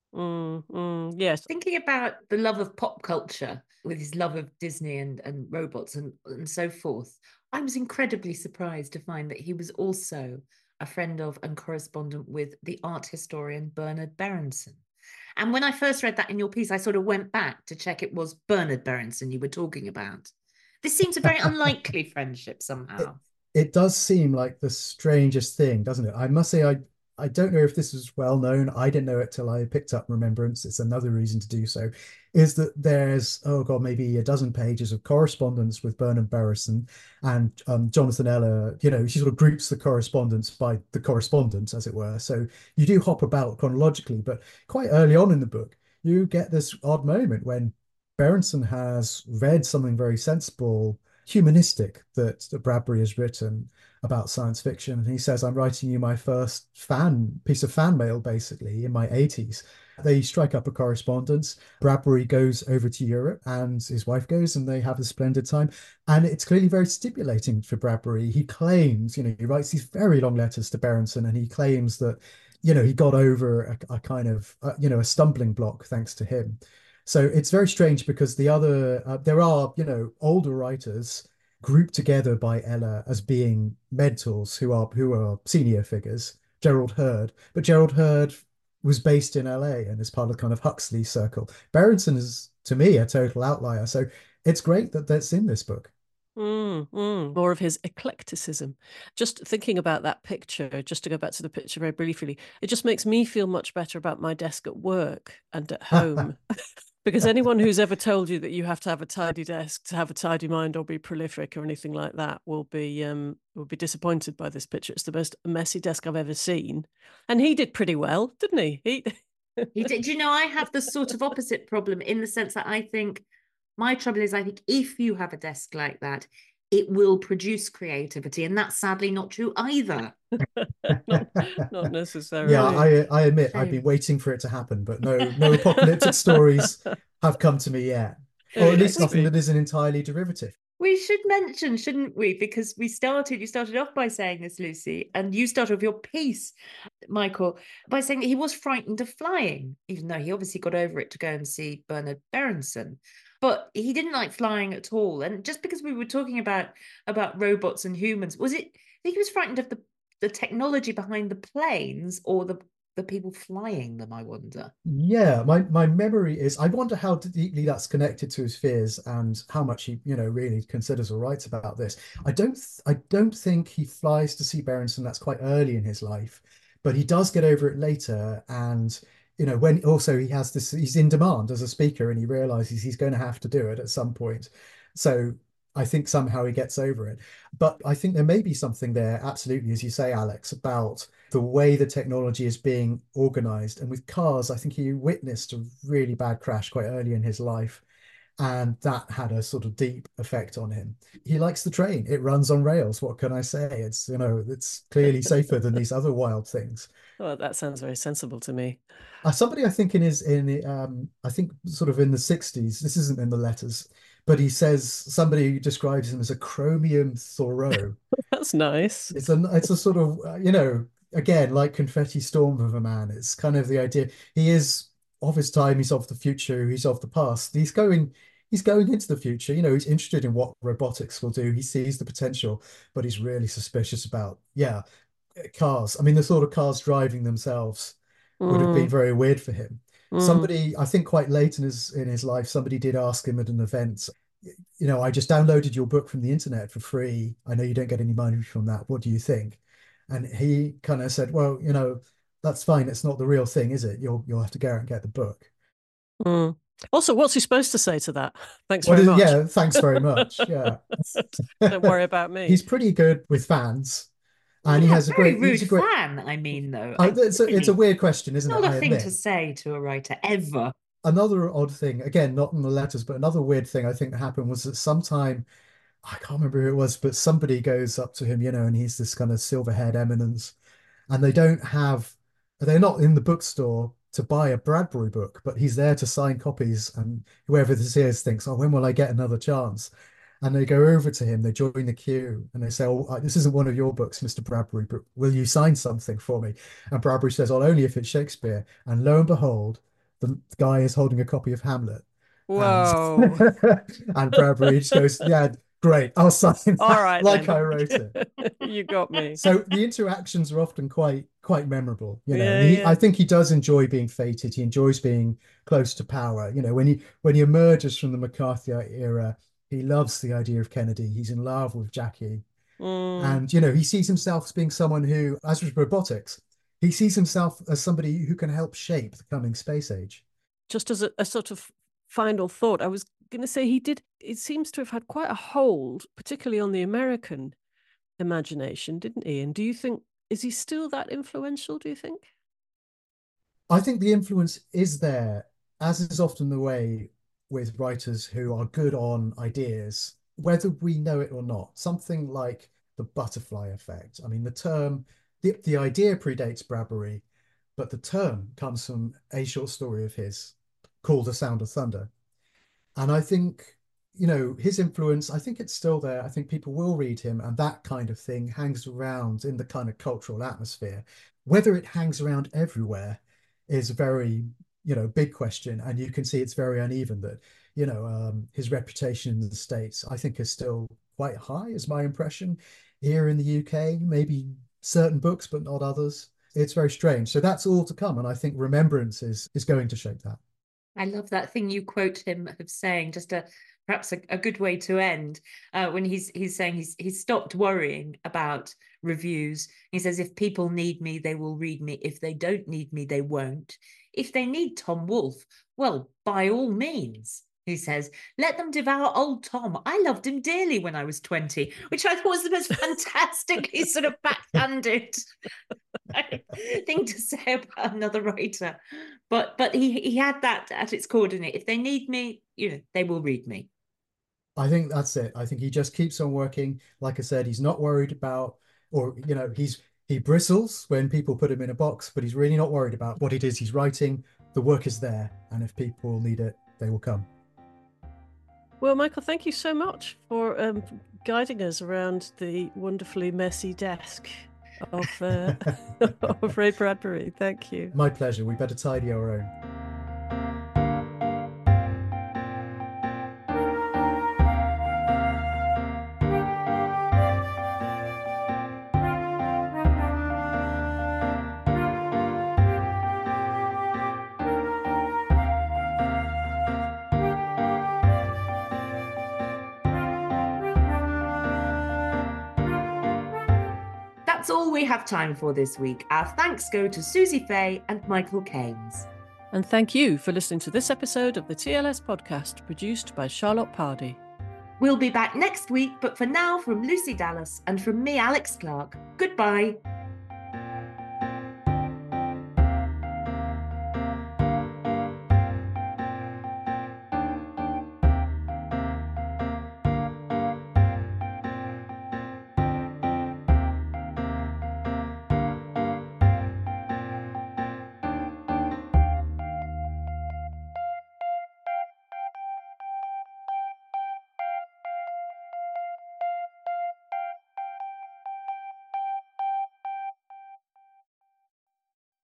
Mm, mm, yes. Thinking about the love of pop culture with his love of Disney and, and robots and, and so forth, I was incredibly surprised to find that he was also a friend of and correspondent with the art historian Bernard Berenson. And when I first read that in your piece, I sort of went back to check it was Bernard Berenson you were talking about. This seems a very unlikely friendship somehow. It, it does seem like the strangest thing, doesn't it? I must say, I I don't know if this was well known. I didn't know it till I picked up Remembrance. It's another reason to do so, is that there's, oh God, maybe a dozen pages of correspondence with Bernard Berenson and um, Jonathan Eller. You know, she sort of groups the correspondence by the correspondence, as it were. So you do hop about chronologically, but quite early on in the book, you get this odd moment when Berenson has read something very sensible humanistic that, that Bradbury has written about science fiction. And he says, I'm writing you my first fan piece of fan mail, basically, in my eighties. They strike up a correspondence. Bradbury goes over to Europe and his wife goes, and they have a splendid time. And it's clearly very stimulating for Bradbury. He claims, you know, he writes these very long letters to Berenson, and he claims that, you know, he got over a, a kind of, uh, you know, a stumbling block thanks to him. So it's very strange because the other, uh, there are, you know, older writers grouped together by Ella as being mentors who are who are senior figures. Gerald Hurd, but Gerald Hurd was based in L A and is part of kind of Huxley circle. Berenson is, to me, a total outlier. So it's great that that's in this book. Mm, mm, more of his eclecticism. Just thinking about that picture, just to go back to the picture very briefly, it just makes me feel much better about my desk at work and at home. Because anyone who's ever told you that you have to have a tidy desk to have a tidy mind or be prolific or anything like that will be um will be disappointed by this picture. It's the most messy desk I've ever seen. And he did pretty well, didn't he? He, he did. You know, I have the sort of opposite problem in the sense that I think my trouble is I think if you have a desk like that, it will produce creativity. And that's sadly not true either. not, not necessarily. Yeah, I I admit Shame. I've been waiting for it to happen, but no no apocalyptic stories have come to me yet. Or at least nothing that isn't entirely derivative. We should mention, shouldn't we? Because we started, you started off by saying this, Lucy, and you started off your piece, Michael, by saying that he was frightened of flying, even though he obviously got over it to go and see Bernard Berenson. But he didn't like flying at all. And just because we were talking about, about robots and humans, was it, I think he was frightened of the, the technology behind the planes or the the people flying them, I wonder. Yeah, my, my memory is, I wonder how deeply that's connected to his fears and how much he, you know, really considers or writes about this. I don't, I don't think he flies to see Berenson. That's quite early in his life, but he does get over it later. And, you know, when also he has this, he's in demand as a speaker and he realizes he's going to have to do it at some point. So I think somehow he gets over it. But I think there may be something there, absolutely, as you say, Alex, about the way the technology is being organized. And with cars, I think he witnessed a really bad crash quite early in his life. And that had a sort of deep effect on him. He likes the train. It runs on rails. What can I say? It's, you know, it's clearly safer than these other wild things. Well, that sounds very sensible to me. Uh, somebody I think in his, in um, I think sort of in the sixties, this isn't in the letters, but he says somebody describes him as a chromium Thoreau. That's nice. It's a it's a sort of, you know, again, like confetti storm of a man. It's kind of the idea. He is of his time. He's of the future. He's of the past. He's going. He's going into the future. You know, he's interested in what robotics will do. He sees the potential, but he's really suspicious about, yeah, cars. I mean, the sort of cars driving themselves mm. would have been very weird for him. Mm. Somebody, I think quite late in his in his life, somebody did ask him at an event, you know, I just downloaded your book from the internet for free. I know you don't get any money from that. What do you think? And he kind of said, well, you know, that's fine. It's not the real thing, is it? You'll you'll have to go out and get the book. Mm. Also, what's he supposed to say to that? Thanks well, very much. Yeah, thanks very much. Yeah. Don't worry about me. He's pretty good with fans. And yeah, he has a very great rude a great... fan. I mean, though, uh, it's, a, really, it's a weird question, isn't not it? Not a I thing admit. to say to a writer ever. Another odd thing, again, not in the letters, but another weird thing I think that happened was that sometime, I can't remember who it was, but somebody goes up to him, you know, and he's this kind of silver-haired eminence, and they don't have, they're not in the bookstore to buy a Bradbury book, but he's there to sign copies, and whoever this is thinks, oh, when will I get another chance? And they go over to him, they join the queue, and they say, oh, this isn't one of your books, Mister Bradbury, but will you sign something for me? And Bradbury says, oh, only if it's Shakespeare. And lo and behold, the guy is holding a copy of Hamlet. Whoa. And, and Bradbury just goes, yeah, great, I'll sign that, all right, like then. I wrote it. You got me. So the interactions are often quite quite memorable, you know. Yeah, he, yeah. I think he does enjoy being feted. He enjoys being close to power. You know, when he when he emerges from the McCarthy era, he loves the idea of Kennedy. He's in love with Jackie. Mm. And, you know, he sees himself as being someone who, as with robotics, he sees himself as somebody who can help shape the coming space age. Just as a, a sort of final thought, I was going to say he did, it seems to have had quite a hold, particularly on the American imagination, didn't he? And do you think, is he still that influential, do you think? I think the influence is there, as is often the way with writers who are good on ideas. whether we know it or not, something like the butterfly effect. I mean, the term, the, the idea predates Bradbury, but the term comes from a short story of his called The Sound of Thunder. And I think, you know, his influence, I think it's still there. I think people will read him, and that kind of thing hangs around in the kind of cultural atmosphere. Whether it hangs around everywhere is a very, you know, big question. And you can see it's very uneven that, you know, um, his reputation in the States, I think, is still quite high, is my impression. Here in the U K, maybe certain books, but not others. It's very strange. So that's all to come. And I think Remembrance is, is going to shape that. I love that thing you quote him of saying, just a perhaps a, a good way to end, uh, when he's he's saying he's he's stopped worrying about reviews. He says, if people need me, they will read me. If they don't need me, they won't. If they need Tom Wolfe, well, by all means, he says, let them devour old Tom. I loved him dearly when I was twenty, which I thought was the most fantastically sort of backhanded thing to say about another writer. But but he he had that at its core, didn't it? If they need me, you know, they will read me. I think that's it. I think he just keeps on working. Like I said, he's not worried about, or, you know, he's he bristles when people put him in a box, but he's really not worried about what it is he's writing. The work is there, and if people need it, they will come. Well, Michael, thank you so much for um, guiding us around the wonderfully messy desk of, uh, of Ray Bradbury. Thank you. My pleasure. We better tidy our own. That's all we have time for this week. Our thanks go to Susie Fay and Michael Keynes. And thank you for listening to this episode of the T L S podcast, produced by Charlotte Pardy. We'll be back next week, but for now, from Lucy Dallas and from me, Alex Clark, goodbye.